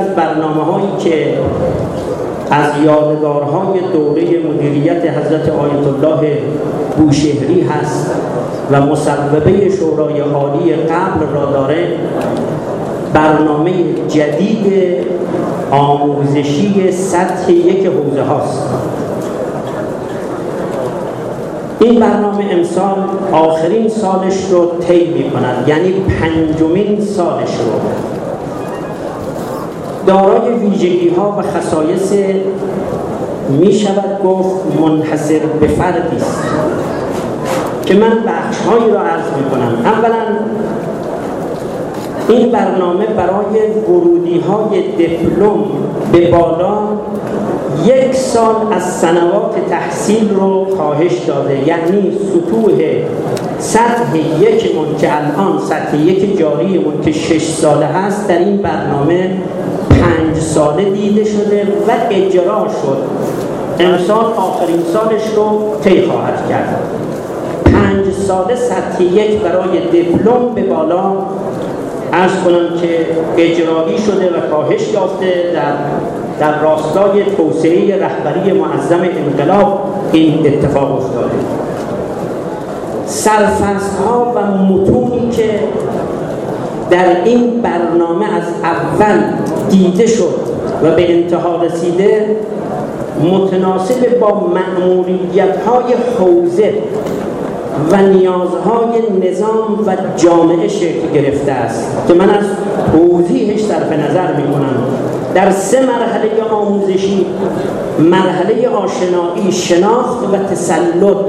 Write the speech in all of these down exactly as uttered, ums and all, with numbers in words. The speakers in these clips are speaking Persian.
از برنامه‌هایی که از یادگارهای دوره مدیریت حضرت آیت الله بوشهری هست و مصوبه شورای عالی قبل را داره، برنامه جدید آموزشی سطح یک حوزه هاست. این برنامه امسال آخرین سالش رو طی می‌کند، یعنی پنجمین سالش رو. دارای ویژگی‌ها و خصایص می شود گفت منحصر به فردی است که من بخش‌هایی را عرض می‌کنم. اولا این برنامه برای ورودی‌های دیپلم به بالا یک سال از سنوات تحصیل رو کاهش داده، یعنی سطوح سطح یکمون که الان سطح یک جاریمون که شش ساله هست، در این برنامه پنج ساله دیده شده و اجرا شد. امسال آخرین سالش رو طی خواهد کرد. پنج ساله سطح یک برای دیپلم به بالا عرض کنم که اجرایی شده و کاهش یافته. در در راستای توسعه رهبری معظم انقلاب این اتفاق افتاده. سرفصل‌ها و متونی که در این برنامه از اول دیده شد و به انتها رسیده متناسب با مأموریت‌های حوزه و نیازهای نظام و جامعه شکل گرفته است که من از توضیحش صرف نظر می‌کنم. در سه مرحله آموزشی، مرحله آشنایی، شناخت و تسلط،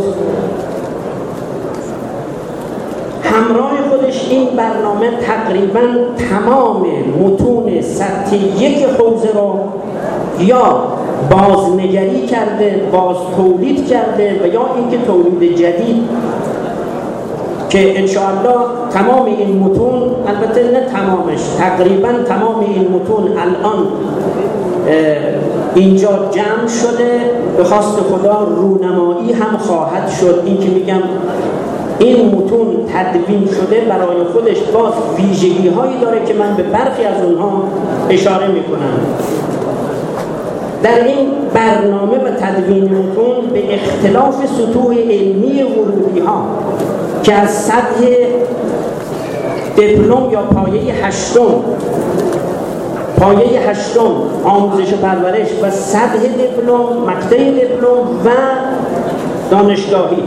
همراه خودش این برنامه تقریباً تمام متون سطح یک حوزه رو یا بازنگری کرده، باز تولید کرده و یا اینکه تولید جدید که انشاءالله تمام این متون، البته نه تمامش، تقریباً تمام این متون الان اینجا جمع شده، به خواست خدا رونمایی هم خواهد شد. این که میگم این متون تدوین شده برای خودش باز ویژگی هایی داره که من به برخی از اونها اشاره میکنم. در این برنامه و تدوین متون به اختلاف سطوح علمی ورودی ها که از سطح دیپلم یا پایه هشتم پایه هشتم آموزش و پرورش و سطح دیپلم، مقطع دیپلم و دانشگاهی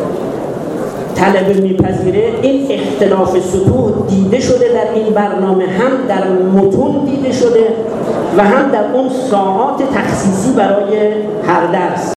طلبه میپذیره، این اختلاف سطوح دیده شده در این برنامه، هم در متون دیده شده و هم در اون ساعات تخصیصی برای هر درس.